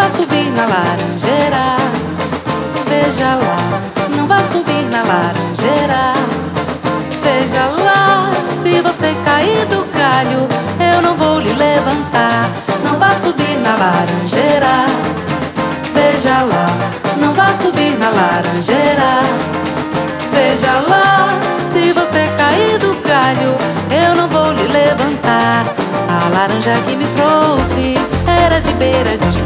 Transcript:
vá subir na laranjeira. Veja lá, não vá subir na laranjeira. Veja lá, se você cair do galho, eu não vou lhe levantar. Não vá subir na laranjeira. Veja lá, não vá subir na laranjeira. Veja lá, se você cair do galho, eu não vou lhe levantar. A laranja que me trouxe era de beira de estrada.